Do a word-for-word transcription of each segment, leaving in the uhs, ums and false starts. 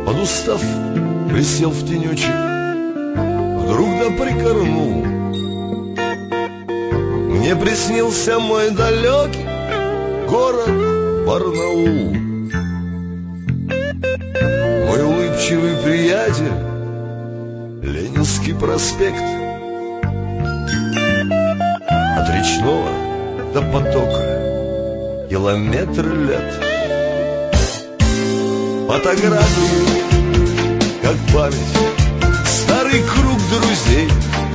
Подустав, присел в тенечек, вдруг да прикорнул. Мне приснился мой далекий город Барнаул. Мой улыбчивый приятель, Ленинский проспект. От речного до потока километр лет. Фотографии, как память, старый круг друзей.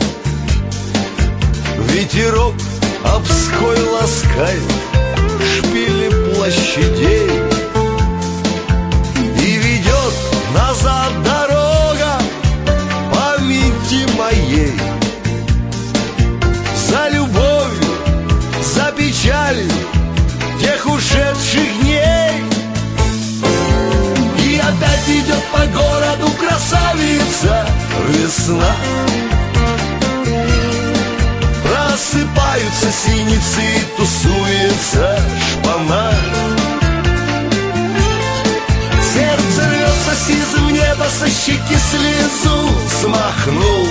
Ветерок обской ласкает шпили площадей. И ведет назад дорога памяти моей. За любовью, за печалью тех ушедших дней. И опять идет по городу красавица весна. Просыпаются синицы, тусуется шпана. Сердце рвется сизым небо, со щеки слезу смахнул.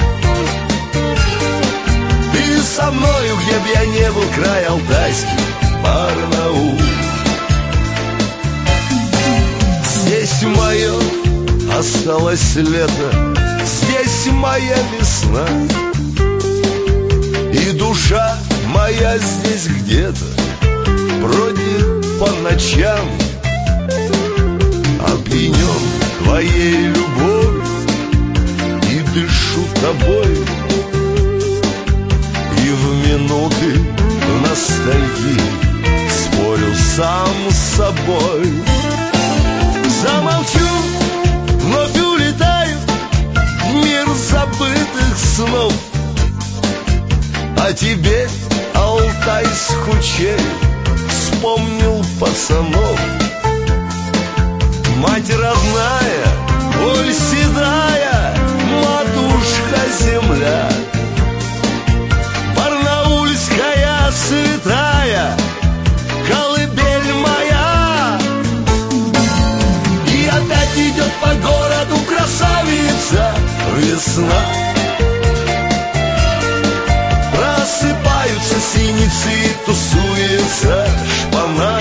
Ты со мною, где б я не был, край алтайский, Барнаул. Здесь мое осталось лето, здесь моя весна. И душа моя здесь где-то бродит по ночам, опьянен твоей любовью и дышу тобой. И в минуты ностальгии спорю сам с собой. Замолчу, вновь улетаю в мир забытых снов. А тебе, Алтай, скучай, вспомнил пацанов. Мать родная, боль седая, матушка земля, барнаульская святая, колыбель моя. И опять идет по городу красавица весна. Просыпаются синицы, тусуется шпана.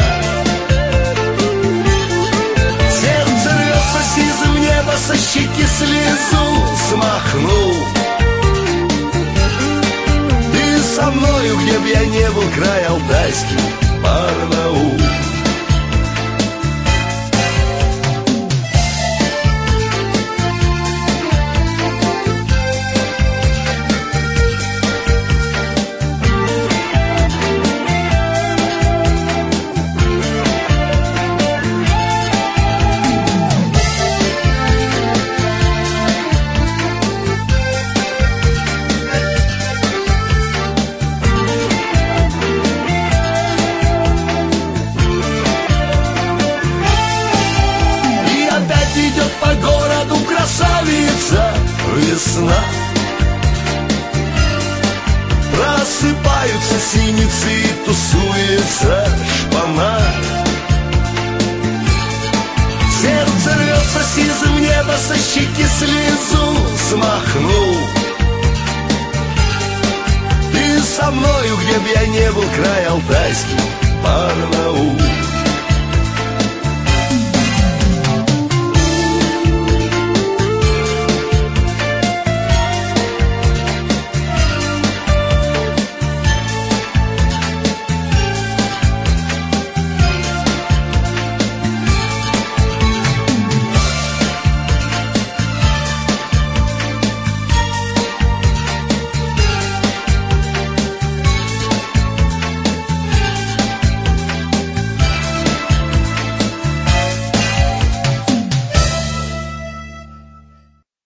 Сердце рвется сизым небо, со щеки слезу смахнул. Ты со мною, где б я не был, край алтайский, Барнаул. Идет по городу красавица весна. Просыпаются синицы, тусуется шпана. Сердце рвется сизым небо, со щеки слезу смахнул. Ты со мною, где б я не был, край алтайский, Барнаул.